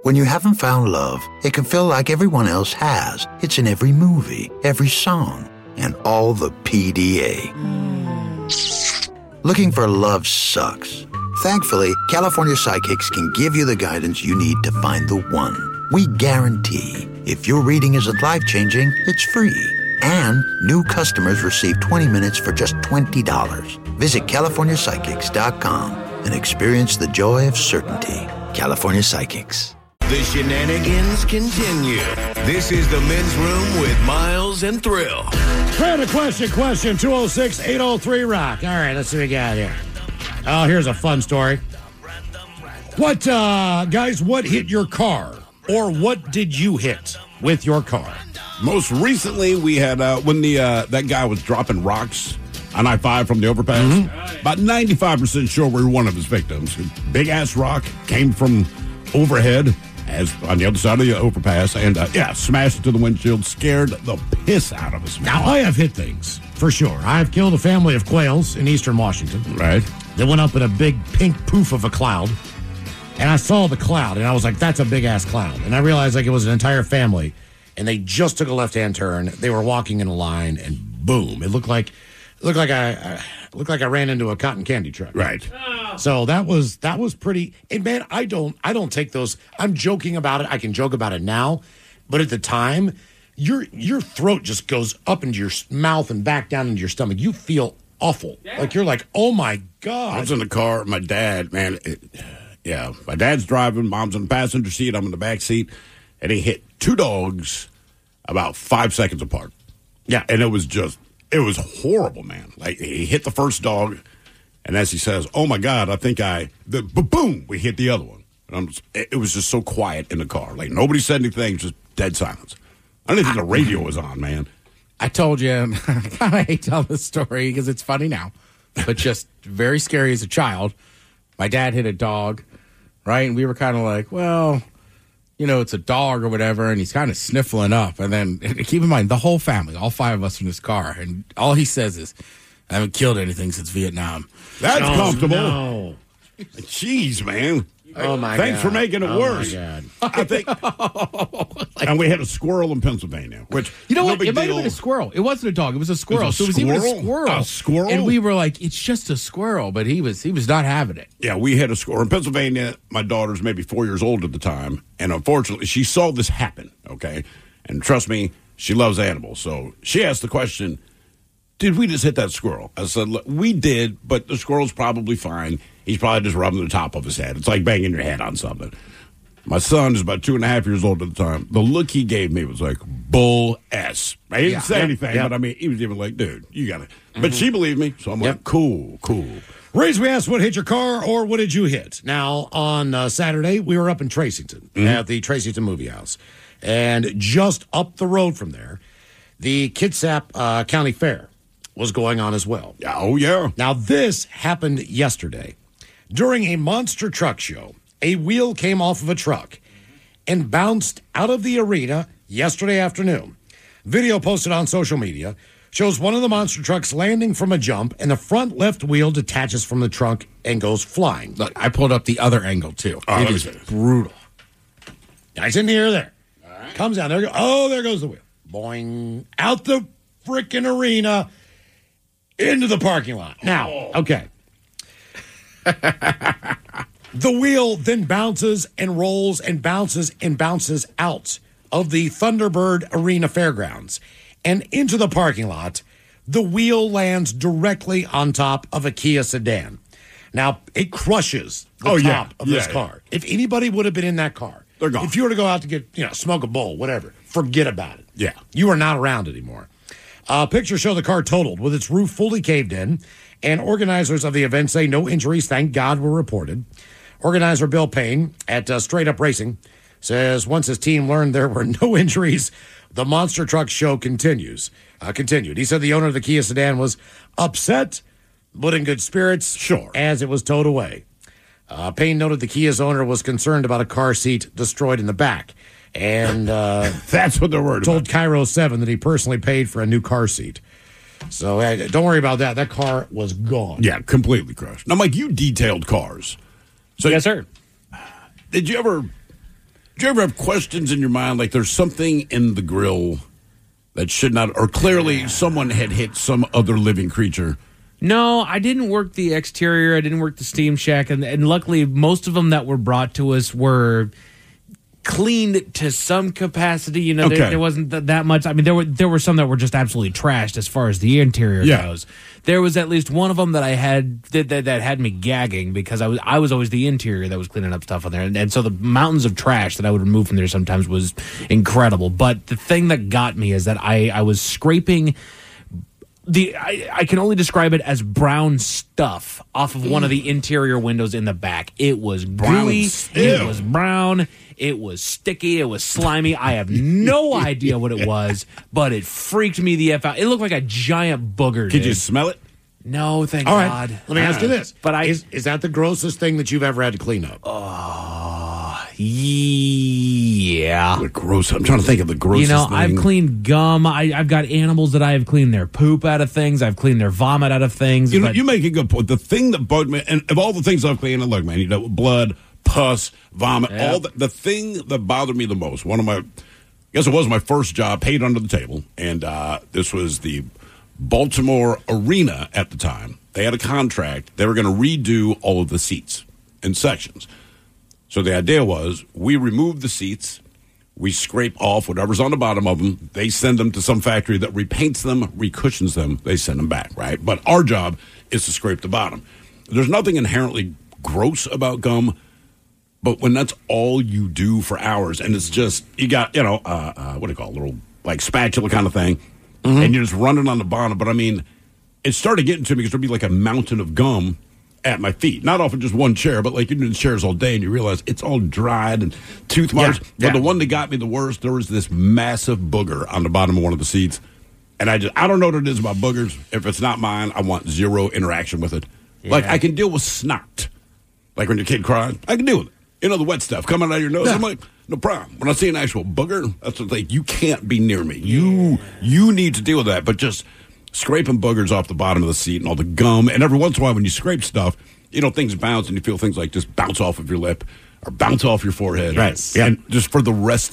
When you haven't found love, it can feel like everyone else has. It's in every movie, every song, and all the PDA. Looking for love sucks. Thankfully, California Psychics can give you the guidance you need to find the one. We guarantee if your reading isn't life-changing, it's free. And new customers receive 20 minutes for just $20. Visit CaliforniaPsychics.com and experience the joy of certainty. California Psychics. The shenanigans continue. This is the Men's Room with Miles and Thrill. Random question, 206-803-ROCK. All right, let's see what we got here. Oh, here's a fun story. What, guys, what hit your car? Or what did you hit with your car? Most recently, we had, when that guy was dropping rocks on I-5 from the overpass, about 95% sure we were one of his victims. Big-ass rock came from overhead, as on the other side of the overpass, and smashed into the windshield, scared the piss out of us. Now, I have hit things, for sure. I've killed a family of quails in eastern Washington. Right. They went up in a big pink poof of a cloud, and I saw the cloud, and I was like, that's a big-ass cloud. And I realized, like, it was an entire family, and they just took a left-hand turn. They were walking in a line, and boom, it looked like I ran into a cotton candy truck. Right. So that was pretty. And man, I don't take those. I'm joking about it. I can joke about it now, but at the time, your throat just goes up into your mouth and back down into your stomach. You feel awful. Yeah. Like you're like, oh my God. I was in the car. My dad, man. My dad's driving. Mom's in the passenger seat. I'm in the back seat, and he hit two dogs about 5 seconds apart. Yeah, and it was horrible, man. Like, he hit the first dog, and as he says, oh, my God, I think boom, we hit the other one. And it was just so quiet in the car. Like, nobody said anything, just dead silence. I don't even think the radio was on, man. I told you, I kind of hate telling this story because it's funny now, but just very scary as a child. My dad hit a dog, right? And we were kind of like, well, you know, it's a dog or whatever, and he's kind of sniffling up. And then, keep in mind, the whole family, all five of us in this car, and all he says is, I haven't killed anything since Vietnam. That's comfortable. No. Jeez, man. Oh, my Thanks God. for making it worse. My God. I think. And we had a squirrel in Pennsylvania, which, You know no what? big It might have deal. been a squirrel. It wasn't a dog. It was a squirrel. It was a So it was even a squirrel? squirrel. A squirrel? And we were like, it's just a squirrel. But he was not having it. Yeah, we had a squirrel. In Pennsylvania, my daughter's maybe 4 years old at the time, and unfortunately, she saw this happen, okay? And trust me, she loves animals. So she asked the question, did we just hit that squirrel? I said, look, we did, but the squirrel's probably fine. He's probably just rubbing the top of his head. It's like banging your head on something. My son is about 2.5 years old at the time. The look he gave me was like, bull S. I didn't say anything, but I mean, he was even like, dude, you got it. But she believed me, so I'm like, cool. Reese, we asked what hit your car or what did you hit? Now, on Saturday, we were up in Tracington at the Tracington Movie House. And just up the road from there, the Kitsap County Fair was going on as well. Oh, yeah. Now, this happened yesterday. During a monster truck show, a wheel came off of a truck and bounced out of the arena yesterday afternoon. Video posted on social media shows one of the monster trucks landing from a jump, and the front left wheel detaches from the trunk and goes flying. Look, I pulled up the other angle, too. Oh, It is brutal. Nice in the air there. All right. Comes down. There goes the wheel. Boing. Out the freaking arena into the parking lot. Now, okay. The wheel then bounces and rolls and bounces and bounces out of the Thunderbird Arena Fairgrounds and into the parking lot. The wheel lands directly on top of a Kia sedan. Now, it crushes the top of this car. If anybody would have been in that car, they're gone. If you were to go out to get, smoke a bowl, whatever, forget about it. Yeah. You are not around anymore. Pictures show the car totaled with its roof fully caved in, and organizers of the event say no injuries, thank God, were reported. Organizer Bill Payne at Straight Up Racing says once his team learned there were no injuries, the monster truck show continued. He said the owner of the Kia sedan was upset, but in good spirits, sure, as it was towed away. Payne noted the Kia's owner was concerned about a car seat destroyed in the back, and that's what they're worried told about. Cairo 7 that he personally paid for a new car seat. So don't worry about that. That car was gone. Yeah, completely crushed. Now, Mike, you detailed cars. So yes, sir. Did you ever Do you ever have questions in your mind, like there's something in the grill that should not, or clearly someone had hit some other living creature? No, I didn't work the exterior. I didn't work the steam shack. And luckily, most of them that were brought to us were cleaned to some capacity. You know, there wasn't that much. I mean, there were some that were just absolutely trashed as far as the interior goes. There was at least one of them that I had that had me gagging because I was always the interior that was cleaning up stuff on there. And so the mountains of trash that I would remove from there sometimes was incredible. But the thing that got me is that I was scraping... I can only describe it as brown stuff off of one of the interior windows in the back. It was gooey. It was brown. It was sticky. It was slimy. I have no idea what it was, but it freaked me the F out. It looked like a giant booger. Could you smell it? No, thank All God. right, let me ask you this. But is that the grossest thing that you've ever had to clean up? Yeah. The gross. I'm trying to think of the grossest thing. I've cleaned gum. I've got animals that I have cleaned their poop out of things. I've cleaned their vomit out of things. You make a good point. The thing that bugged me, and of all the things I've cleaned, look, man, blood, pus, vomit, all the thing that bothered me the most, I guess it was my first job, paid under the table, and this was the Baltimore Arena at the time. They had a contract. They were going to redo all of the seats in sections. So the idea was we remove the seats, we scrape off whatever's on the bottom of them, they send them to some factory that repaints them, recushions them, they send them back, right? But our job is to scrape the bottom. There's nothing inherently gross about gum, but when that's all you do for hours, and it's just, you got, what do you call it, a little, like, spatula kind of thing, and you're just running on the bottom. But, I mean, it started getting to me because there'd be like a mountain of gum at my feet. Not off of just one chair, but like you're in chairs all day and you realize it's all dried and tooth marks. But the one that got me the worst, there was this massive booger on the bottom of one of the seats. And I don't know what it is about boogers. If it's not mine, I want zero interaction with it. Yeah. Like I can deal with snot. Like when your kid cries, I can deal with it. The wet stuff coming out of your nose. I'm like, no problem. When I see an actual booger, that's the thing. You can't be near me. You need to deal with that. But just scraping boogers off the bottom of the seat and all the gum. And every once in a while when you scrape stuff, things bounce and you feel things like just bounce off of your lip or bounce off your forehead. Right. Yeah. And just for the it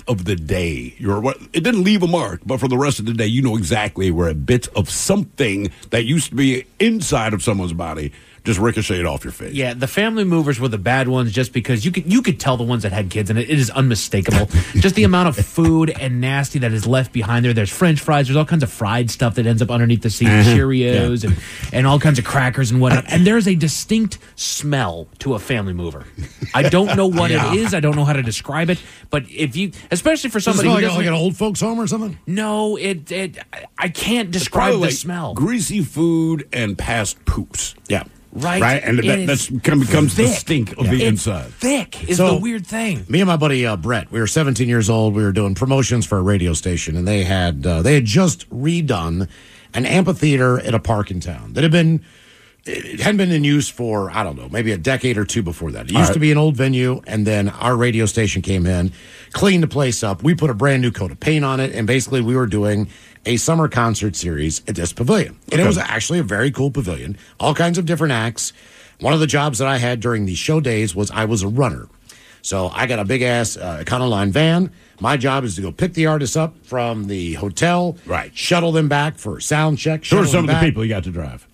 didn't leave a mark, but for the rest of the day, you know exactly where a bit of something that used to be inside of someone's body just ricocheted off your face. Yeah, the family movers were the bad ones just because you could tell the ones that had kids, and it is unmistakable. Just the amount of food and nasty that is left behind there. There's French fries. There's all kinds of fried stuff that ends up underneath the seat, Cheerios and all kinds of crackers and whatnot. And there's a distinct smell to a family mover. I don't know what it is. I don't know how to describe it. But if you, especially for somebody who doesn't, like an old folks home or something. No, I can't describe the smell. Greasy food and past poops. Yeah. Right. And that becomes the stink of the inside. Thick is the weird thing. Me and my buddy Brett, we were 17 years old. We were doing promotions for a radio station, and they had just redone an amphitheater at a park in town that hadn't been in use for, I don't know, maybe a decade or two before that. It used to be an old venue, and then our radio station came in, cleaned the place up. We put a brand new coat of paint on it, and basically we were doing a summer concert series at this pavilion. And it was actually a very cool pavilion, all kinds of different acts. One of the jobs that I had during the show days was I was a runner. So I got a big-ass Econoline van. My job is to go pick the artists up from the hotel, shuttle them back for sound check. Who are some of the people you got to drive?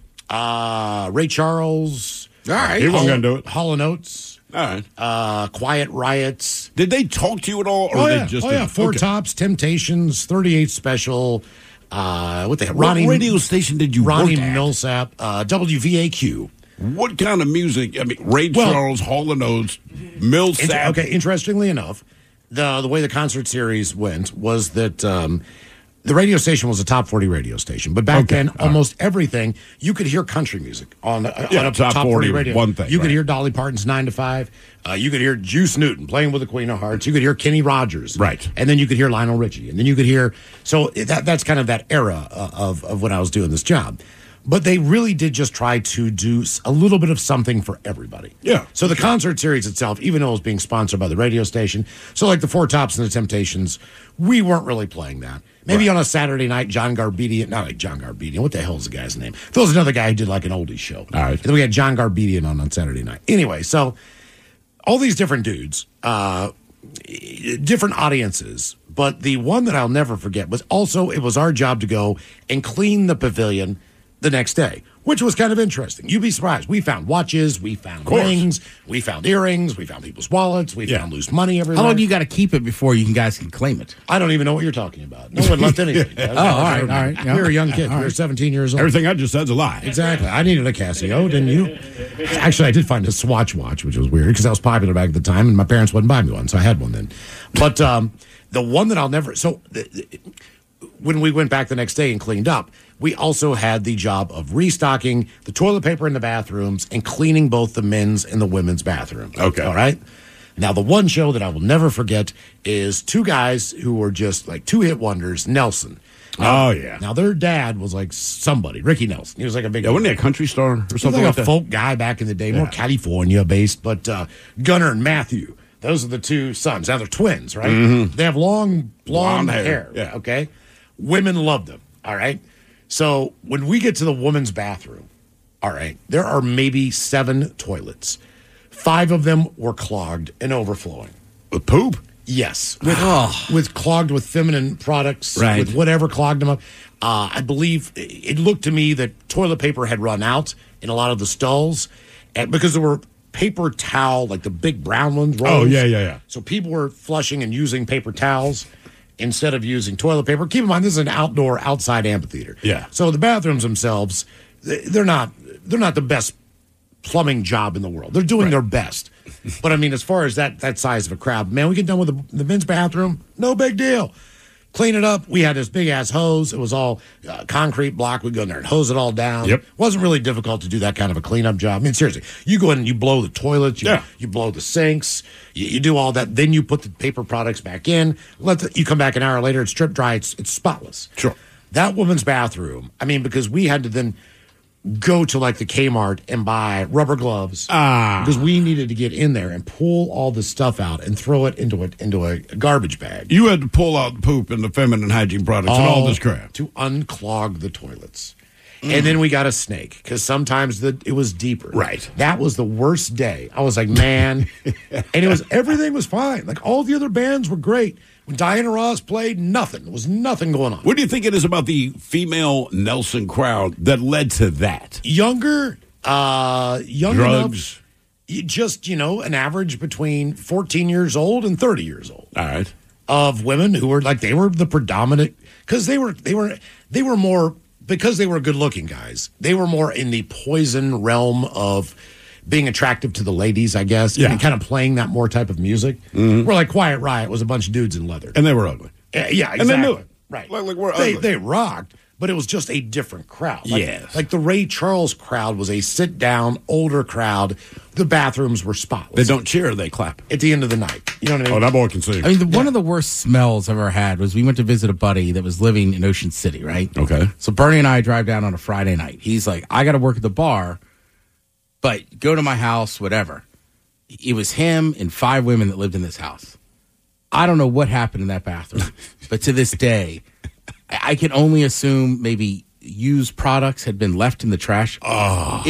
Ray Charles. All right. He wasn't going to do it. Hall & Oates. All right. Quiet Riots. Did they talk to you at all? Or they just Four Tops, Temptations, 38 Special. What radio station did you Ronnie work at? Millsap, WVAQ. What kind of music? I mean, Ray Charles, Hall & Oates, Millsap. Interestingly enough, the way the concert series went was that the radio station was a top 40 radio station. But back then, almost everything, you could hear country music on a top 40 radio. One thing, you could hear Dolly Parton's 9 to 5. You could hear Juice Newton playing with the Queen of Hearts. You could hear Kenny Rogers. Right. And then you could hear Lionel Richie. And then you could hear... So that's kind of that era of when I was doing this job. But they really did just try to do a little bit of something for everybody. Yeah. So the concert series itself, even though it was being sponsored by the radio station, so like the Four Tops and the Temptations, we weren't really playing that. Maybe on a Saturday night, John Garbedian, not like John Garbedian, what the hell is the guy's name? There was another guy who did like an oldies show. All right. And then we had John Garbedian on Saturday night. Anyway, so all these different dudes different audiences. But the one that I'll never forget was also, it was our job to go and clean the pavilion the next day, which was kind of interesting. You'd be surprised. We found watches, we found rings, we found earrings, we found people's wallets, we found loose money everywhere. How long do you got to keep it before you guys can claim it? I don't even know what you're talking about. No one left anything. All right. Yeah. We were young kids. We were 17 years old. Everything I just said's a lie. Exactly. I needed a Casio, didn't you? Actually, I did find a Swatch watch, which was weird because that was popular back at the time, and my parents wouldn't buy me one, so I had one then. But the one that I'll never... So when we went back the next day and cleaned up, we also had the job of restocking the toilet paper in the bathrooms and cleaning both the men's and the women's bathroom. Okay. All right? Now, the one show that I will never forget is two guys who were just like two-hit wonders, Nelson. Oh, yeah. Now, their dad was like somebody, Ricky Nelson. He was like a big... Yeah, wasn't he a country star or he was something like like a that? folk guy back in the day, more California-based, but Gunnar and Matthew, those are the two sons. Now, they're twins, right? Mm-hmm. They have long, blonde hair. Yeah. Okay? Women love them, all right? So when we get to the woman's bathroom, all right, there are maybe 7 toilets. 5 of them were clogged and overflowing. With poop? Yes. With clogged with feminine products, Right. with whatever clogged them up. I believe it looked to me that toilet paper had run out in a lot of the stalls because there were paper towel, like the big brown ones. Oh, rolls. yeah. So people were flushing and using paper towels instead of using toilet paper. Keep in mind, this is an outside amphitheater. Yeah. So the bathrooms themselves, they're not the best plumbing job in the world. They're doing their best. But I mean, as far as that size of a crowd, man, we get done with the men's bathroom, no big deal. Clean it up. We had this big ass hose. It was all concrete block. We'd go in there and hose it all down. Yep. Wasn't really difficult to do that kind of a cleanup job. I mean, seriously, you go in and you blow the toilets, you blow the sinks, you do all that. Then you put the paper products back in. You come back an hour later, it's strip dry, it's spotless. Sure. That woman's bathroom, I mean, because we had to then go to like the Kmart and buy rubber gloves because we needed to get in there and pull all the stuff out and throw it into a garbage bag. You had to pull out the poop and the feminine hygiene products and all this crap. To unclog the toilets. And then we got a snake because sometimes it was deeper. Right. That was the worst day. I was like, man. And everything was fine. Like all the other bands were great. When Diana Ross played, nothing. There was nothing going on. What do you think it is about the female Nelson crowd that led to that? Younger Drugs. enough, just, an average between 14 years old and 30 years old. All right. Of women who were like, they were the predominant, because they were more, because they were good looking guys, they were more in the poison realm of being attractive to the ladies, I guess. Yeah. And kind of playing that more type of music. Mm-hmm. Where like Quiet Riot was a bunch of dudes in leather. And they were ugly. Yeah, exactly. And they knew it. Right. Like we're ugly. They rocked, but it was just a different crowd. Yes. Like the Ray Charles crowd was a sit down, older crowd. The bathrooms were spotless. They don't cheer, they clap. At the end of the night. You know what I mean? Oh, that boy can sing. I mean, one of the worst smells I've ever had was we went to visit a buddy that was living in Ocean City, right? Okay. So Bernie and I drive down on a Friday night. He's like, I got to work at the bar, but go to my house, whatever. It was him and 5 women that lived in this house. I don't know what happened in that bathroom, but to this day, I can only assume maybe used products had been left in the trash. Oh,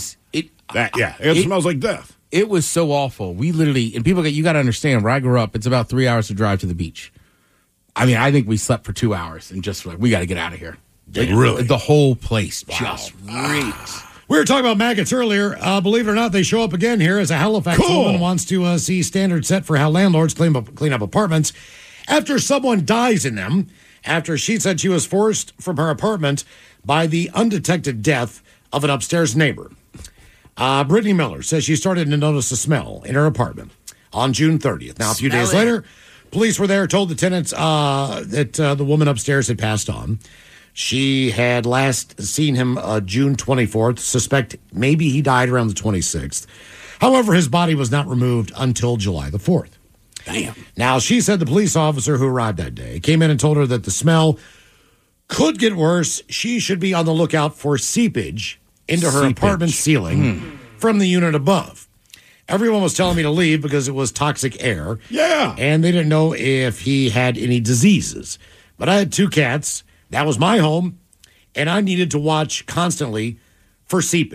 It smells like death. It was so awful. We literally, and you got to understand, where I grew up, it's about 3 hours to drive to the beach. I mean, I think we slept for 2 hours and just like, we got to get out of here. Like, really? The whole place just reeks. We were talking about maggots earlier. Believe it or not, they show up again here as a Halifax woman wants to see standards set for how landlords clean up apartments after someone dies in them, after she said she was forced from her apartment by the undetected death of an upstairs neighbor. Brittany Miller says she started to notice a smell in her apartment on June 30th. Now, a few days later, police were there, told the tenants that the woman upstairs had passed on. She had last seen him June 24th, suspect maybe he died around the 26th. However, his body was not removed until July the 4th. Damn. Now, she said the police officer who arrived that day came in and told her that the smell could get worse. She should be on the lookout for seepage into her apartment ceiling from the unit above. Everyone was telling me to leave because it was toxic air. Yeah. And they didn't know if he had any diseases. But I had 2 cats. That was my home. And I needed to watch constantly for seepage.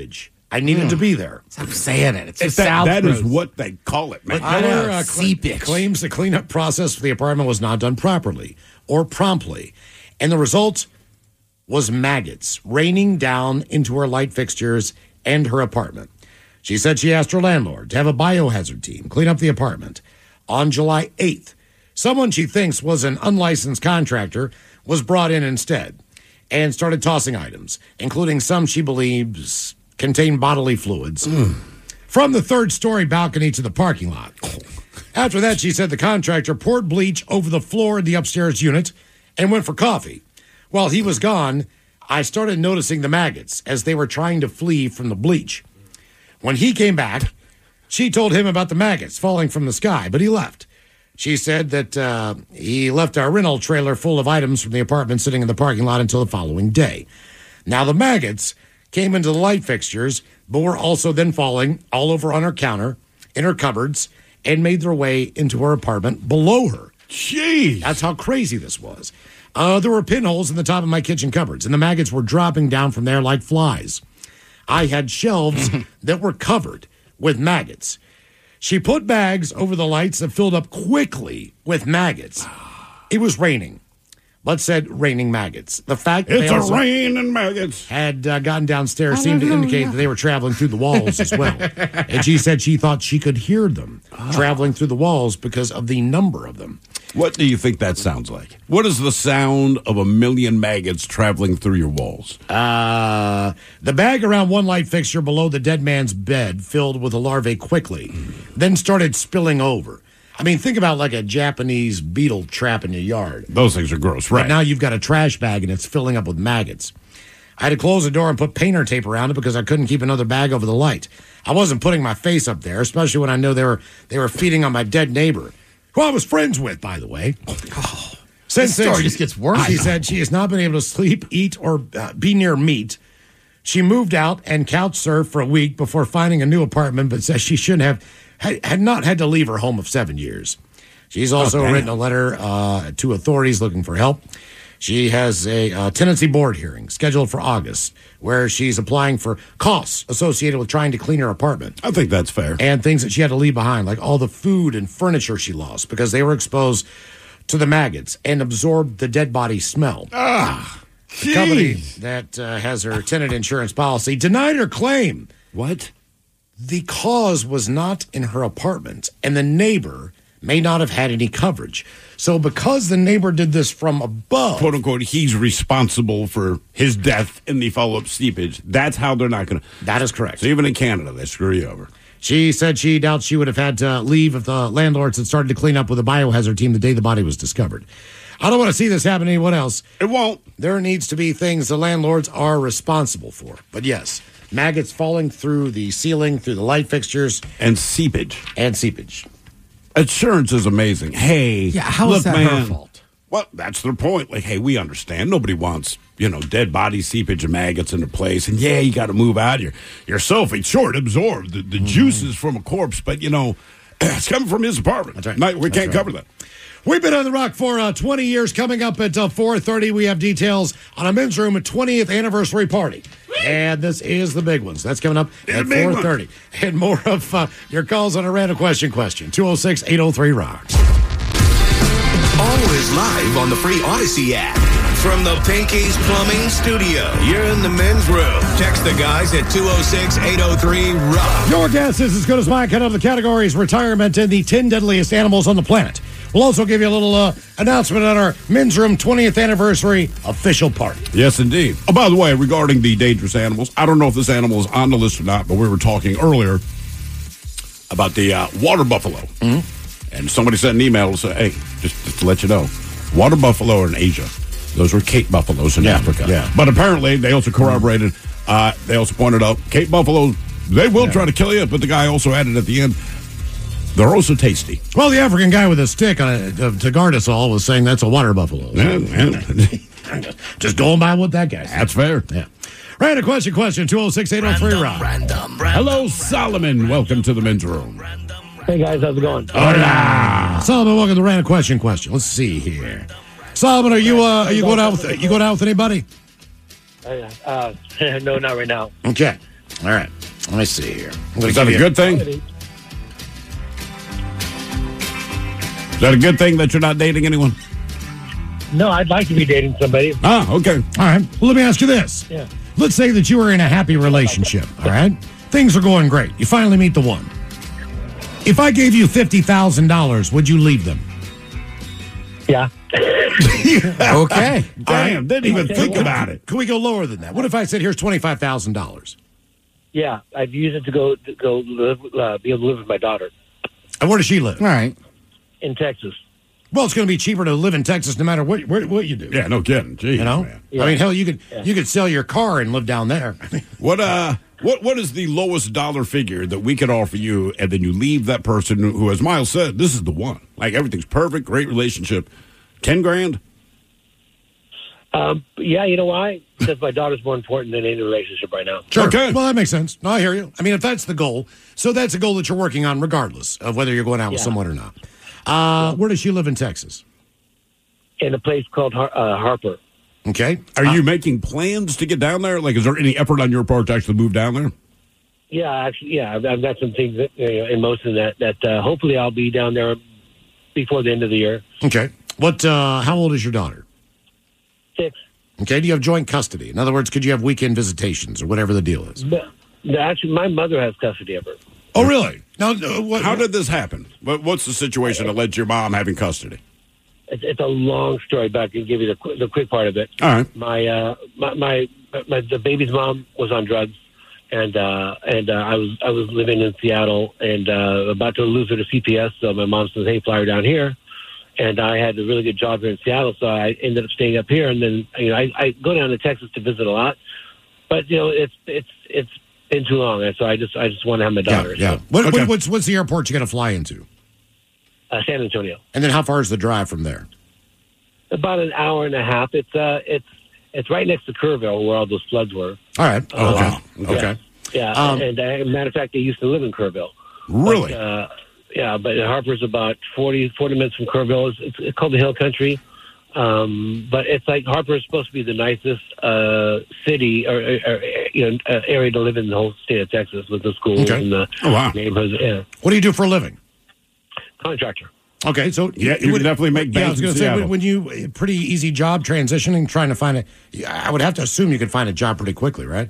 I needed to be there. I'm saying it. It's just That is gross. what they call it, man. I know, Miller seepage. claims the cleanup process for the apartment was not done properly or promptly. And the result was maggots raining down into her light fixtures and her apartment. She said she asked her landlord to have a biohazard team clean up the apartment. On July 8th, someone she thinks was an unlicensed contractor was brought in instead and started tossing items, including some she believes contain bodily fluids, from the third-story balcony to the parking lot. After that, she said the contractor poured bleach over the floor of the upstairs unit and went for coffee. While he was gone, I started noticing the maggots as they were trying to flee from the bleach. When he came back, she told him about the maggots falling from the sky, but he left. She said that he left our rental trailer full of items from the apartment sitting in the parking lot until the following day. Now, the maggots came into the light fixtures, but were also then falling all over on her counter, in her cupboards, and made their way into her apartment below her. Jeez. That's how crazy this was. There were pinholes in the top of my kitchen cupboards, and the maggots were dropping down from there like flies. I had shelves that were covered with maggots. She put bags over the lights that filled up quickly with maggots. It was raining, but said raining maggots. The fact that It's they a also rain and maggots. had gotten downstairs seemed to indicate that they were traveling through the walls as well. And she said she thought she could hear them traveling through the walls because of the number of them. What do you think that sounds like? What is the sound of a million maggots traveling through your walls? The bag around one light fixture below the dead man's bed filled with the larvae quickly, then started spilling over. I mean, think about like a Japanese beetle trap in your yard. Those things are gross, Right right? now you've got a trash bag and it's filling up with maggots. I had to close the door and put painter tape around it because I couldn't keep another bag over the light. I wasn't putting my face up there, especially when I know they were feeding on my dead neighbor, who I was friends with, by the way. Since This story then, just gets worse. She said she has not been able to sleep, eat, or be near meat. She moved out and couch surfed for a week before finding a new apartment, but says she shouldn't have had not had to leave her home of 7 years. She's also written a letter to authorities looking for help. She has a tenancy board hearing scheduled for August, where she's applying for costs associated with trying to clean her apartment I think that's fair. and things that she had to leave behind, like all the food and furniture she lost because they were exposed to the maggots and absorbed the dead body smell. The company that has her tenant insurance policy denied her claim. What? The cause was not in her apartment, and the neighbor may not have had any coverage. So because the neighbor did this from above, Quote unquote, he's responsible for his death in the follow up seepage. That's how they're not going to. that is correct. So even in Canada, they screw you over. She said she doubts she would have had to leave if the landlords had started to clean up with a biohazard team the day the body was discovered. I don't want to see this happen to anyone else. It won't. There needs to be things the landlords are responsible for. But yes, maggots falling through the ceiling, through the light fixtures, And seepage. and seepage. Insurance is amazing. Hey, Yeah, how look, is that man, her fault? Well, that's their point. Like, hey, we understand. Nobody wants, dead body seepage and maggots into place. And yeah, you got to move out. Your sulfate, sure, it absorbed the juices from a corpse, but, it's coming from his apartment. That's right. We That's can't right. cover that. We've been on the rock for 20 years. Coming up at 4:30, we have details on a men's room 20th anniversary party. And this is the big ones. That's coming up at big 4:30. And more of your calls on a random question. 206-803-ROCK. Always live on the free Odyssey app. From the Pinky's Plumbing Studio, you're in the men's room. Text the guys at 206-803-ROCK. Your guess is as good as mine. Cut up the categories: retirement and the 10 deadliest animals on the planet. We'll also give you a little announcement on our men's room 20th anniversary official party. Yes, indeed. Oh, by the way, regarding the dangerous animals, I don't know if this animal is on the list or not, but we were talking earlier about the water buffalo. Mm-hmm. And somebody sent an email to say, hey, just to let you know, water buffalo are in Asia. Those were Cape buffaloes in Africa. Yeah. But apparently, they also corroborated, they also pointed out, Cape buffaloes, they will try to kill you, but the guy also added at the end, they're also tasty. Well, the African guy with a stick to guard us all was saying that's a water buffalo. Just going by what that guy said. That's fair. Yeah. Random question, 206-803-ROCK. Hello, Solomon. Welcome to the men's room. Hey guys, how's it going? Hola. Solomon, welcome to the random question. Let's see here. Solomon, are you going out with anybody? No, not right now. Okay. All right. Let me see here. Is that a good thing? Is that a good thing that you're not dating anyone? No, I'd like to be dating somebody. Ah, okay. All right. Well, let me ask you this. Yeah. Let's say that you were in a happy relationship, all right? Things are going great. You finally meet the one. If I gave you $50,000, would you leave them? Yeah. Okay. Damn, didn't even think about it. Can we go lower than that? What if I said, here's $25,000? Yeah. I'd use it to go live, be able to live with my daughter And where does she live? All right. in Texas. Well, it's going to be cheaper to live in Texas no matter what you do. Yeah, no kidding. Jeez, You know? man. Yeah. I mean, hell, you could sell your car and live down there. What is the lowest dollar figure that we could offer you, and then you leave that person who, as Miles said, this is the one. Like everything's perfect, great relationship. 10 grand? Yeah, you know why? Because my daughter's more important than any relationship right now. Sure. Okay. Well, that makes sense. No, I hear you. I mean, if that's the goal, so that's a goal that you're working on regardless of whether you're going out with Yeah. someone or not. Where does she live in Texas? In a place called Harper. Okay. Are you making plans to get down there? Like, is there any effort on your part to actually move down there? Yeah, actually, yeah. I've got some things in motion that hopefully I'll be down there before the end of the year. Okay. How old is your daughter? 6. Okay. Do you have joint custody? In other words, could you have weekend visitations or whatever the deal is? But actually, my mother has custody of her. Oh, really? Now, How did this happen? What's the situation that led to your mom having custody? It's a long story, but I can give you the quick part of it. All right. The baby's mom was on drugs, and I was living in Seattle and about to lose her to CPS. So my mom says, "Hey, fly her down here." And I had a really good job here in Seattle, so I ended up staying up here. And then I go down to Texas to visit a lot, but it's been too long, and so I just want to have my daughter. Yeah. Okay. What's the airport you're going to fly into? So, San Antonio. And then how far is the drive from there? About an hour and a half. It's right next to Kerrville, where all those floods were. All right. Oh, Okay. wow. Okay. Yeah, and matter of fact, they used to live in Kerrville. Really? But, but Harper's about 40 minutes from Kerrville. It's called the Hill Country. But it's like Harper is supposed to be the nicest city or area to live in the whole state of Texas with the schools Okay. and the neighborhoods. Yeah. What do you do for a living? Contractor. Okay, so Yeah, you can definitely make I banks was in going to say, Seattle. when you pretty easy job transitioning, trying to find I would have to assume you could find a job pretty quickly, right?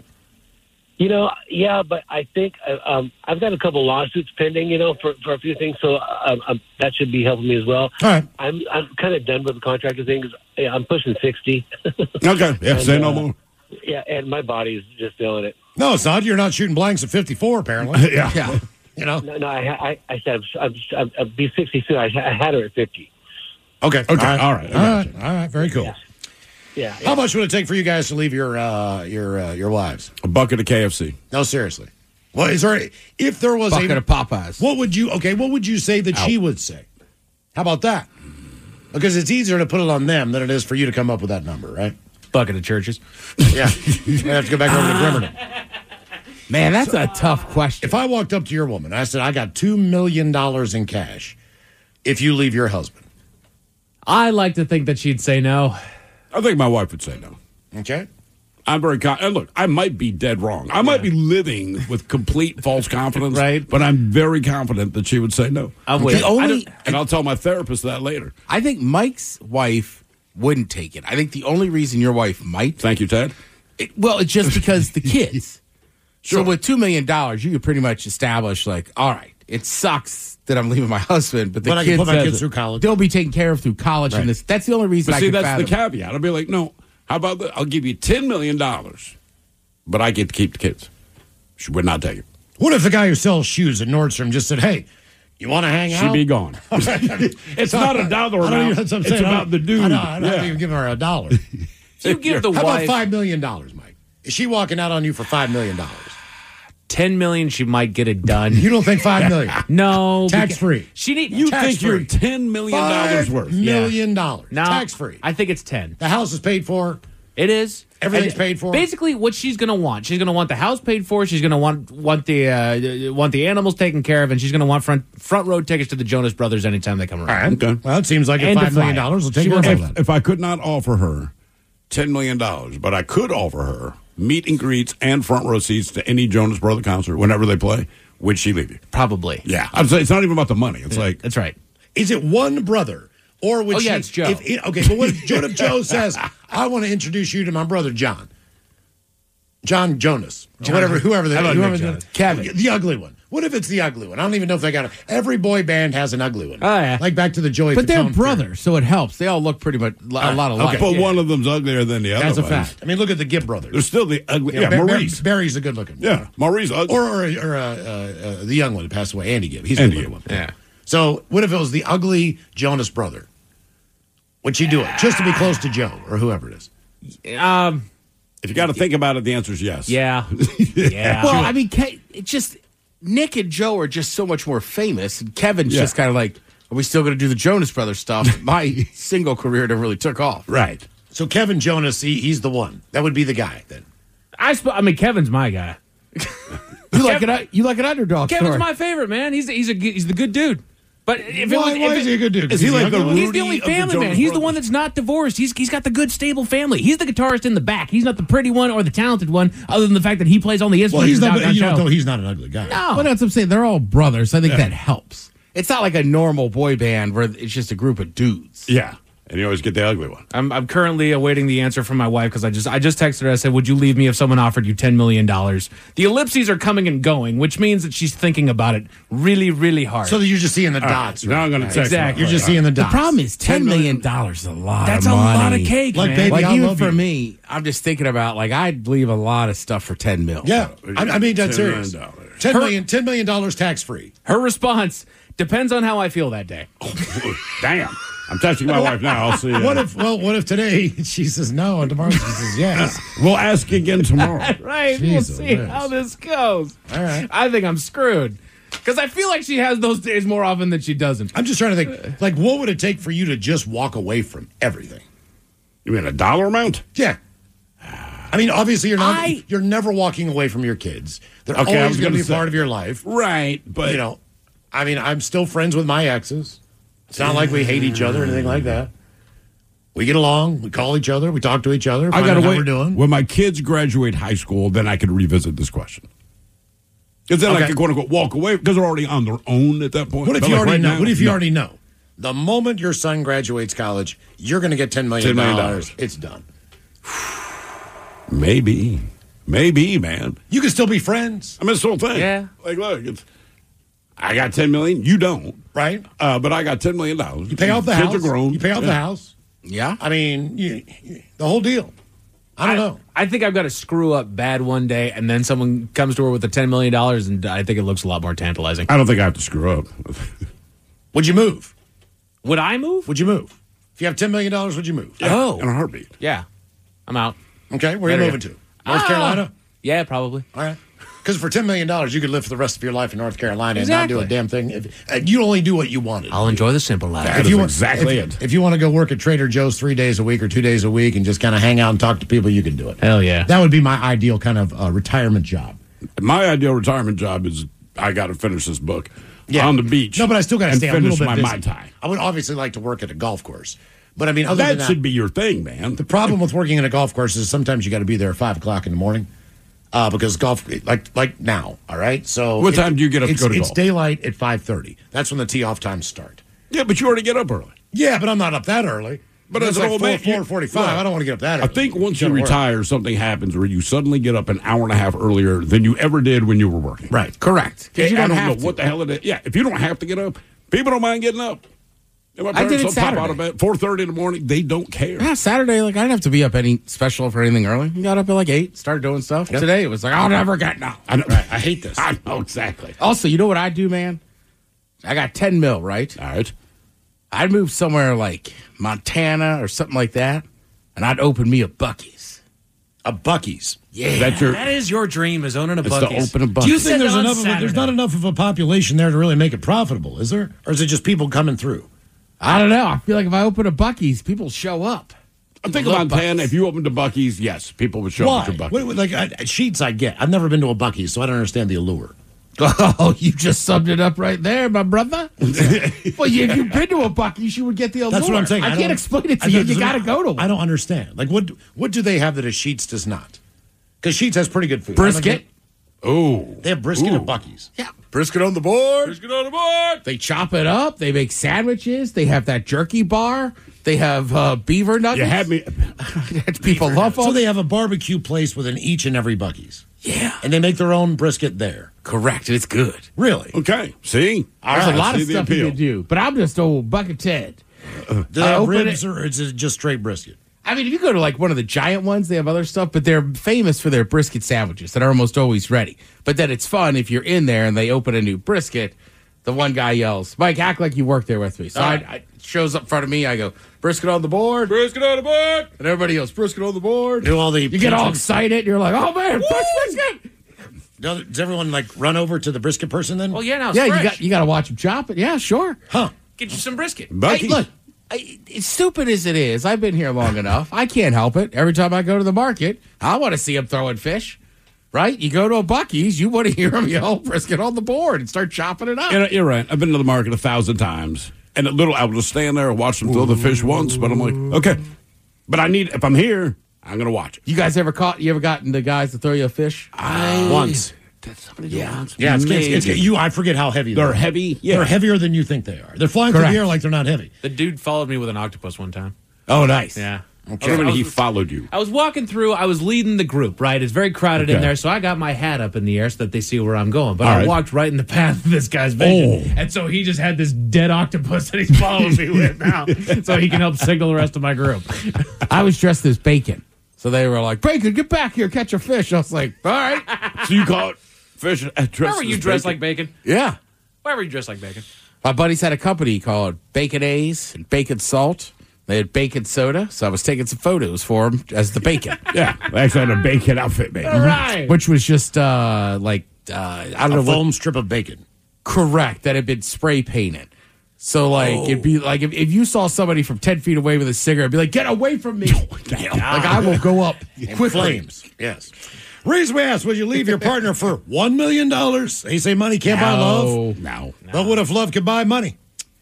Yeah, but I think I've got a couple lawsuits pending, for a few things, so that should be helping me as well. All right. I'm kind of done with the contractor thing because I'm pushing 60. Okay. Yeah, And, say no more. Yeah, and my body's just feeling it. No, it's not. You're not shooting blanks at 54, apparently. Yeah. Yeah. No, I said I'd be 62. I had her at 50. Okay. Okay, all right, I got All right. Very cool. Yeah. How much would it take for you guys to leave your wives? A bucket of KFC. No, seriously. Well, if there was Bucket of Popeyes. what would you say that she would say? How about that? Because it's easier to put it on them than it is for you to come up with that number, right? Bucket of churches. Yeah. You have to go back over to Grimmerton. Man, that's a tough question. If I walked up to your woman and I said, I got $2 million in cash if you leave your husband. I like to think that she'd say no. I think my wife would say no. Okay. I'm very and look, I might be dead wrong. I might be living with complete false confidence, Right. But I'm very confident that she would say no. I'm with The you. only, And I'll tell my therapist that later. I think Mike's wife wouldn't take it. I think the only reason your wife might, Thank you, Ted. it's just because the kids. Sure. So with $2 million, you could pretty much establish, like, all right, it sucks that I'm leaving my husband, but the But I can kids, put my kids through college. They'll be taken care of through college, Right. and that's the only reason But I see, can that's the fathom. caveat. I'll be like, no, how about that? I'll give you $10 million, but I get to keep the kids. She would not take it. What if the guy who sells shoes at Nordstrom just said, hey, you want to hang out? She'd be gone. It's not a dollar I don't even- amount. that's what I'm It's saying. about the dude. I know. I'm not Yeah. even giving her $1. You give the How wife about $5 million, Mike? Is she walking out on you for $5 million? $10 million, she might get it done. You don't think $5 million? No, Tax because free. She need You Tax think you're free. $10 million $5 worth. million. no, Tax free. I think it's 10. The house is paid for. It is. Everything's And paid for? Basically, what she's going to want. She's going to want the house paid for. She's going to want the animals taken care of, and she's going to want front row tickets to the Jonas Brothers anytime they come around. All right. Okay. Well, it seems like And $5 to fly million it. will take She care of wants all to- that. If I could not offer her $10 million, but I could offer her meet and greets, and front row seats to any Jonas Brother concert whenever they play, would she leave you? Probably. Yeah. I'm saying it's not even about the money. It's like, That's right. Is it one brother? Or would she, it's Joe. Okay, but what if Joe says, I want to introduce you to my brother John? John Jonas. Whoever Kevin. The ugly one. What if it's the ugly one? I don't even know if they got it. Every boy band has an ugly one. Oh, yeah. Like back to the Joey But they're Fatone brothers, so it helps. They all look pretty much a lot alike. but one of them's uglier than the other. That's a one. fact. I mean, look at the Gibb brothers. They're still the ugly. Yeah, Bar- Maurice. Barry's a good looking. Yeah, Maurice ugly. Or the young one who passed away, Andy Gibb. He's a Andy good one. Gibb. Yeah. So what if it was the ugly Jonas brother? Would she do it just to be close to Joe or whoever it is? If you got to think about it, the answer is yes. Yeah. Yeah. Well, I mean, it just Nick and Joe are just so much more famous, and Kevin's just kind of like, are we still going to do the Jonas Brothers stuff? My single career never really took off. Right. So Kevin Jonas, he's the one. That would be the guy then. I mean, Kevin's my guy. You like an underdog Kevin's story. my favorite, man. He's the good dude. But if Why is he a good dude? Is he like the ugly one? He's the only Rudy of the family man. Jonas He's the Brothers? one that's not divorced. He's got the good, stable family. He's the guitarist in the back. He's not the pretty one or the talented one, other than the fact that he plays on the Well, instruments. he's not. downtown You know, show. though, he's not an ugly guy. No. Well, that's what I'm saying. They're all brothers. I think that helps. It's not like a normal boy band where it's just a group of dudes. Yeah. And you always get the ugly one. I'm currently awaiting the answer from my wife because I just texted her. I said, "Would you leave me if someone offered you $10 million?" The ellipses are coming and going, which means that she's thinking about it really, really hard. So that you're just seeing the dots. Now I'm going to text Exactly. You're just seeing the The dots. problem is $10 million is a lot That's of a money. lot of cake, Like, man. baby, Like, I even love for you. me, I'm just thinking about, like, I'd leave a lot of stuff for $10 million. Yeah, I mean that's $10 serious. million. $10 million tax free. Her response depends on how I feel that day. Damn. I'm texting my wife now. I'll see you. What if today she says no and tomorrow she says yes? We'll ask again tomorrow. Right, Jeez we'll see Louise. how this goes. All right. I think I'm screwed because I feel like she has those days more often than she doesn't. I'm just trying to think. Like, what would it take for you to just walk away from everything? You mean a dollar amount? Yeah. I mean, obviously, you're never walking away from your kids. They're Okay, I always was going to gonna be say- part of your life. Right, but You know, I mean, I'm still friends with my exes. It's not like we hate each other or anything like that. We get along. We call each other. We talk to each other. I Find got out to how wait. we're doing. When my kids graduate high school, then I could revisit this question. Because then I Okay. could quote unquote walk away because they're already on their own at that point. What if But you like already right know? now, What if you no. already know? The moment your son graduates college, you're going to get $10 million. $10 million. It's done. Maybe, man. You can still be friends, I mean, it's the whole thing. Yeah. Like, look, I got $10 million. You don't. right? But I got $10 million. You pay off the Kids house. are grown. You pay off the house. Yeah. I mean, the whole deal. I don't know. I think I've got to screw up bad one day, and then someone comes to her with the $10 million, and I think it looks a lot more tantalizing. I don't think I have to screw up. Would you move? Would I move? Would you move? If you have $10 million, would you move? Oh. In a heartbeat. Yeah. I'm out. Okay, where are you Better moving to? North Carolina? Yeah, probably. All right. Because for $10 million, you could live for the rest of your life in North Carolina and not do a Exactly. damn thing. You only do what you wanted. I'll enjoy the simple life. That If is you want- exactly if, it. If you want to go work at Trader Joe's 3 days a week or 2 days a week and just kind of hang out and talk to people, you can do it. Hell yeah. That would be my ideal kind of retirement job. My ideal retirement job is I got to finish this book on the beach. No, but I still got to and stay a finish little bit my busy. Mai Tai. I would obviously like to work at a golf course. But I mean, other than That that, should be your thing, man. the problem with working at a golf course is sometimes you got to be there at 5 o'clock in the morning. Because golf, like now, all right. So What time do you get up to go to It's golf? daylight at 5:30. That's when the tee off times start. Yeah, but you already get up early. Yeah, but I'm not up that early. But it's as an like old man, 4:45. look, I don't want to get up that early. I think once you Gotta work. retire, something happens where you suddenly get up an hour and a half earlier than you ever did when you were working. Right. Correct. 'Cause you I don't don't have know to. what the hell it is. Yeah, if you don't have to get up, people don't mind getting up. And my I did parents it will pop out of Saturday. bed 4:30 in the morning. They don't care. Yeah, Saturday, like, I didn't have to be up any special for anything early. You got up at like 8, started doing stuff. Today, it was like, I'll never get now. I know. I hate this. I know exactly. Also, you know what I do, man? I got 10 mil, right? All right. I'd move somewhere like Montana or something like that, and I'd open me a Buc-ee's. A Buc-ee's. Yeah. That's your. That is your dream, is owning a It's Buc-ee's. to open a Buc-ee's. Do you said think there's on enough? There's not Saturday. enough of a population there to really make it profitable, is there? Or is it just people coming through? I don't know. I feel like if I open a Buc-ee's, people show up. I think Love Montana, Buc-ee's. if you opened a Buc-ee's, yes, people would show up Why? at your Buc-ee's. Like Sheets, I get. I've never been to a Buc-ee's, so I don't understand the allure. Oh, you just summed it up right there, my brother. Well, if you've been to a Buc-ee's, you would get the allure. That's what I'm saying. I can't explain it to you. You got to go to one. I don't understand. Like, what do they have that a Sheets does not? Because Sheets has pretty good food. Brisket. Oh, They have brisket at Buc-ee's. Yeah, brisket on the board. Brisket on the board. They chop it up. They make sandwiches. They have that jerky bar. They have beaver nuggets. you had me. People love So them. they have a barbecue place within each and every Buc-ee's. Yeah, And they make their own brisket there. correct. It's good. Really? Okay, see, There's a lot See of the stuff you appeal. can do, but I'm just old Bucket Ted. Do they I have open ribs or is it just straight brisket? I mean, if you go to like one of the giant ones, they have other stuff, but they're famous for their brisket sandwiches that are almost always ready. But then it's fun if you're in there and they open a new brisket. The one guy yells, "Mike, act like you work there with me." So I shows up in front of me. I go, "Brisket on the board." Brisket on the board. And everybody goes, "Brisket on the board." Do all the You get all patrons- excited. You're like, "Oh man, brisket!" Does everyone like run over to the brisket person then? Well, yeah, now it's Yeah, fresh. you got to watch them chop it. Yeah, sure. Huh. Get you some brisket. Bucky. Look, as stupid as it is, I've been here long enough. I can't help it. Every time I go to the market, I want to see them throwing fish. Right? You go to a Buc-ee's, you want to hear them yell brisket on the board and start chopping it up. You're right. I've been to the market 1,000 times, and I will just stand there and watch them throw the fish once. But I'm like, okay, but if I'm here, I'm gonna watch it. You guys ever gotten the guys to throw you a fish? Once. Yeah, I forget how heavy They're heavy. Yeah, They're heavier than you think they are. They're flying through Correct. the air like they're not heavy. The dude followed me with an octopus one time. Oh, nice. Yeah. I remember he followed you. I was walking through. I was leading the group, right? It's very crowded in Okay. there, so I got my hat up in the air so that they see where I'm going. But All I right. walked right in the path of this guy's vision. And so he just had this dead octopus that he's following me with now so he can help signal the rest of my group. I was dressed as Bacon. So they were like, "Bacon, get back here, catch a fish." I was like, "All right." So you caught fish? Why were you dressed like bacon? Yeah. Why were you dressed like bacon? My buddies had a company called Bacon A's and Bacon Salt. They had bacon soda, so I was taking some photos for them as the bacon. Yeah, I actually had a bacon outfit made. All right. Which was just I don't know A what. foam strip of bacon. Correct, that had been spray painted. So it'd be like if you saw somebody from 10 feet away with a cigarette, it'd be like, "Get away from me!" Like I will go up quickly. Flames. Yes. Reason we asked, would you leave your partner for $1 million? They say money can't buy love. No. But what if love could buy money?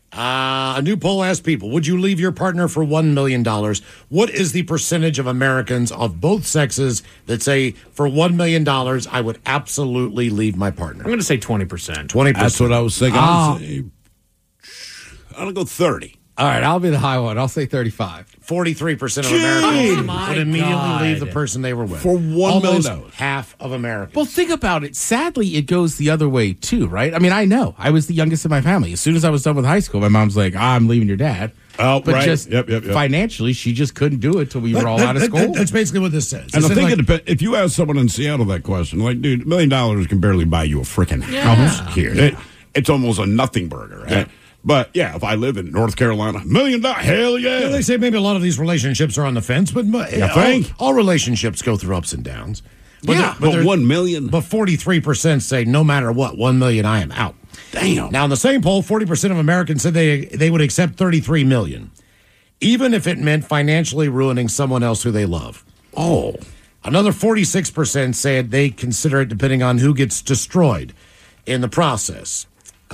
A new poll asked people, would you leave your partner for $1 million? What is the percentage of Americans of both sexes that say, for $1 million, I would absolutely leave my partner? I'm going to say 20%. 20%. That's what I was thinking. Ah. I'll go 30. All right, I'll be the high one. I'll say 35. 43% of Americans my would immediately God. leave the person they were with. For $1 million. Almost half of Americans. Well, think about it. Sadly, it goes the other way too, right? I mean, I know I was the youngest in my family. As soon as I was done with high school, my mom's like, "I'm leaving your dad." Oh, but right. just Yep. financially, she just couldn't do it till we were all out of school. That's basically what this says. And It I says, think like, it depends. If you ask someone in Seattle that question, like, dude, $1 million can barely buy you a freaking house here. It's almost a nothing burger, right? Yeah. But yeah, if I live in North Carolina, $1 million, hell yeah. they say maybe a lot of these relationships are on the fence, but think? all relationships go through ups and downs. But there- 1 million. But 43% say no matter what, 1 million, I am out. Damn. Now, in the same poll, 40% of Americans said they would accept 33 million, even if it meant financially ruining someone else who they love. Oh. Another 46% said they consider it depending on who gets destroyed in the process.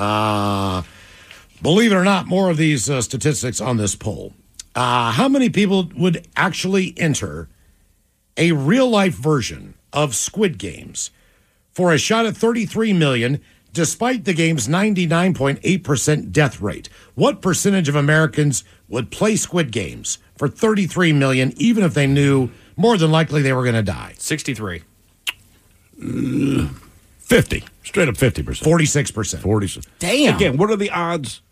Believe it or not, more of these statistics on this poll. How many people would actually enter a real-life version of Squid Games for a shot at 33 million, despite the game's 99.8% death rate? What percentage of Americans would play Squid Games for 33 million, even if they knew more than likely they were going to die? 63. 50. Straight up 50%. 46%. 40. Damn. Again, what are the odds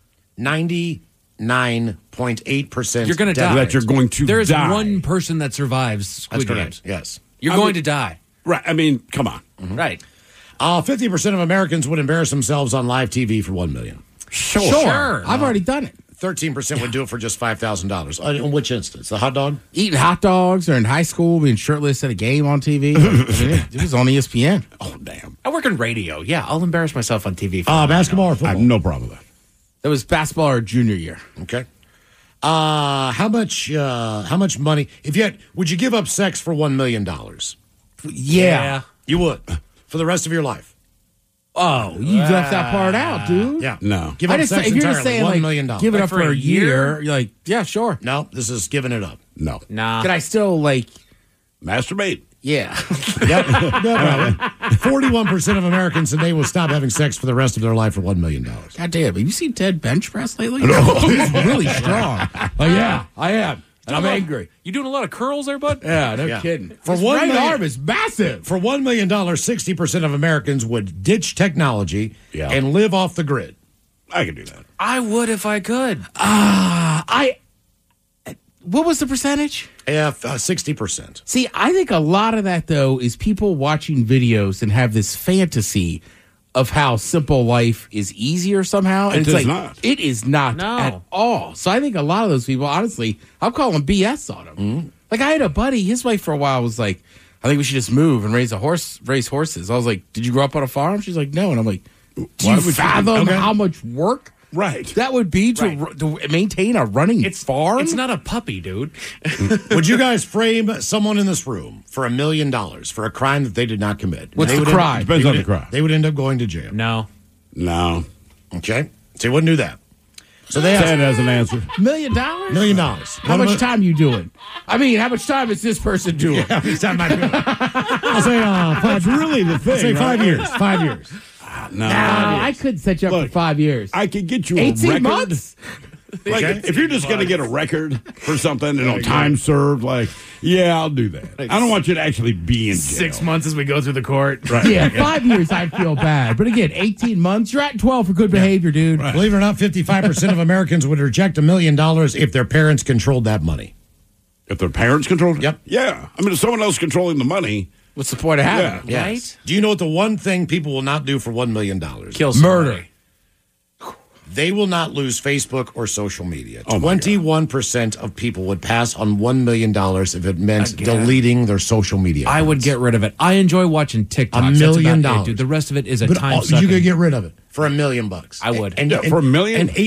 99.8%. You're going to death die. that you're going to There is die? one person that survives That's Squid correct. Games. Yes. You're I going mean- to die. Right. I mean, come on. Right. 50% of Americans would embarrass themselves on live TV for $1 million. Sure. I've already done it. 13% would do it for just $5,000. In which instance? The hot dog? Eating hot dogs or in high school, being shirtless at a game on TV. I mean, it was on ESPN. Oh, damn. I work in radio. Yeah, I'll embarrass myself on TV. For Basketball or I football? have no problem with that. That was basketball our junior year. Okay. How much money? Would you give up sex for $1 million? Yeah. You would. For the rest of your life. Oh, you left that part out, dude. Yeah. No. Give I up just sex if you're entirely. just saying $1 like million. give it Like up for for a a year? year, you're like, yeah, sure. No, this is giving it up. No. Nah. Can I still like? Masturbate. Yeah. Yep. No problem. 41% of Americans today will stop having sex for the rest of their life for $1 million. God damn, have you seen Ted bench press lately? He's really strong. Oh, yeah, I am. And I'm angry. You doing a lot of curls there, bud? Yeah, no kidding. For His $1 right million arm is massive. For $1 million, 60% of Americans would ditch technology and live off the grid. I could do that. I would if I could. What was the percentage? Yeah, 60%. See, I think a lot of that, though, is people watching videos and have this fantasy of how simple life is easier somehow. And It is not. It is not No. at all. So I think a lot of those people, honestly, I'll call them BS on them. Mm-hmm. Like, I had a buddy, his wife for a while was like, I think we should just move and raise horses. I was like, did you grow up on a farm? She's like, no. And I'm like, do Why you would you- fathom Okay. how much work Right. that would be to maintain a running farm? It's not a puppy, dude. Would you guys frame someone in this room for $1 million for a crime that they did not commit? What's They the would crime? Depends on the crime. They would end up going to jail. No. No. Okay? So you wouldn't do that. So they Ted asked has an answer. $1 million? $1 million. How much time you doing? I mean, how much time is this person doing? How much time am I doing? I'll say That's really the thing. I'll say 5 right? years. 5 years. No. I could set you up Look, for 5 years. I could get you 18 a record. months? Like, if you're just going to get a record for something, time served, like, yeah, I'll do that. I don't want you to actually be in jail. 6 months as we go through the court. Right. Yeah, 5 years, I'd feel bad. But again, 18 months, you're at 12 for good behavior, dude. Believe it or not, 55% of Americans would reject $1 million if their parents controlled that money. If their parents controlled it? Yep. Yeah. I mean, if someone else controlling the money, What's the point of having it? Yes. Right? Do you know what the one thing people will not do for $1 million? Kill somebody. Murder. They will not lose Facebook or social media. Oh, my God. 21% of people would pass on $1 million if it meant deleting their social media. I would accounts. get rid of it. I enjoy watching TikToks. $1 That's million. about it, dude. The rest of it is a But time you sucking. could get rid of it for $1 million. I would. And, Yeah, for $1 million? And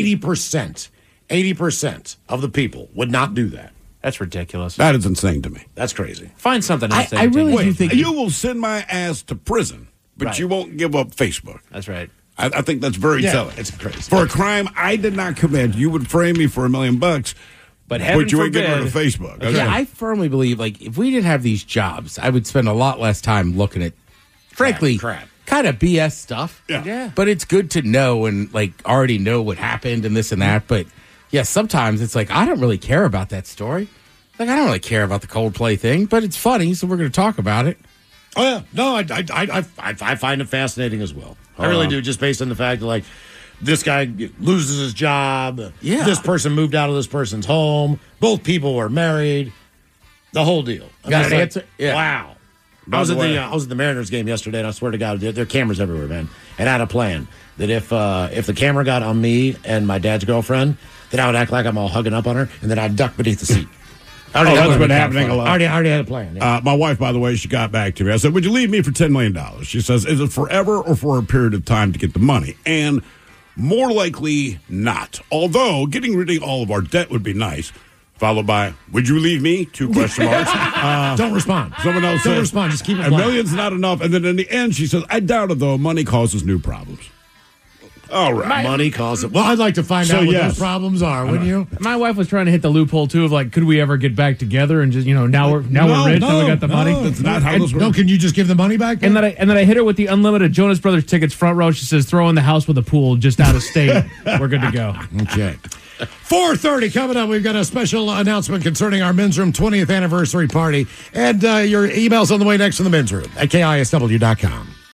80% of the people would not do that. That's ridiculous. that is insane to me. That's crazy. Find something else. to I really entertain. do think You will send my ass to prison, but Right. you won't give up Facebook. That's right. I think that's very Yeah, telling. it's crazy. For a crime I did not commit, you would frame me for $1 million, But heaven you ain't getting rid of forbid- Facebook. Okay. Yeah, I firmly believe, like, if we didn't have these jobs, I would spend a lot less time looking at, frankly, Crap. kind of BS stuff. Yeah. But it's good to know and, like, already know what happened and this and that. But, yeah, sometimes it's like, I don't really care about that story. Like, I don't really care about the Coldplay thing, but it's funny, so we're going to talk about it. Oh yeah, no, I find it fascinating as well. I really do, just based on the fact that like this guy loses his job. Yeah. This person moved out of this person's home. Both people were married. The whole deal. I'm Got just an like, answer? Yeah. Wow. By I was the way- I was at the Mariners game yesterday, and I swear to God, there are cameras everywhere, man. And I had a plan that if the camera got on me and my dad's girlfriend, then I would act like I'm all hugging up on her, and then I'd duck beneath the seat. that's been happening a lot. I already had a plan. Yeah. My wife, by the way, she got back to me. I said, would you leave me for $10 million? She says, is it forever or for a period of time to get the money? And more likely not. Although getting rid of all of our debt would be nice. Followed by, would you leave me? 2 question marks. Don't respond. Someone else Don't says, respond. Just keep it $1 blank. million's not enough. And then in the end, she says, I doubt it, though. Money causes new problems. All right. Money calls it. Well, I'd like to find So, out what yes. those problems are, wouldn't you? My wife was trying to hit the loophole too of like, could we ever get back together and just now we're rich, now we got the money. That's not how this No, works. can you just give the money back? And then I hit her with the unlimited Jonas Brothers tickets front row. She says, throw in the house with a pool just out of state. We're good to go. Okay. 4:30 coming up. We've got a special announcement concerning our men's room 20th anniversary party. And your email's on the way next in the men's room at KISW.com.